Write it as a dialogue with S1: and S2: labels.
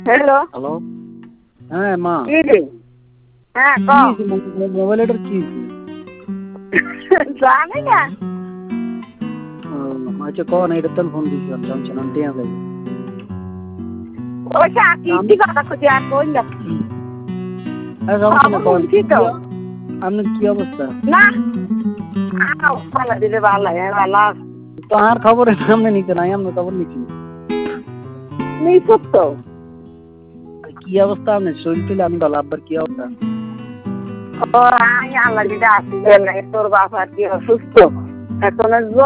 S1: Hello.
S2: Hello. হ্যাঁ মা।
S1: কি রে? হ্যাঁ
S2: কি
S1: ক।
S2: হয়েছে মোবাইলটার কি হয়েছে?
S1: জানি না।
S2: আচ্ছা কন এটা তো ফোন দিছিলাম জনসন আন্টি আছে।
S1: ওই কি কথা খুঁজে আর কই না।
S2: জনসনে কন
S1: শুনছি তো।
S2: আপনার কি অবস্থা?
S1: না ভালো দিলে ভালো ভালো।
S2: তো আর খবরের সামনে নিতে নাই আমরা খবর নিচ্ছি
S1: নিচুপ তো।
S2: কি অবস্থা আপনার শরীর ছিল আমি ভালো আব্বার কি অবস্থা?
S1: ও আমি আল্লাহ দিতে আসি তোর বাপ আর কি অসুস্থ এখন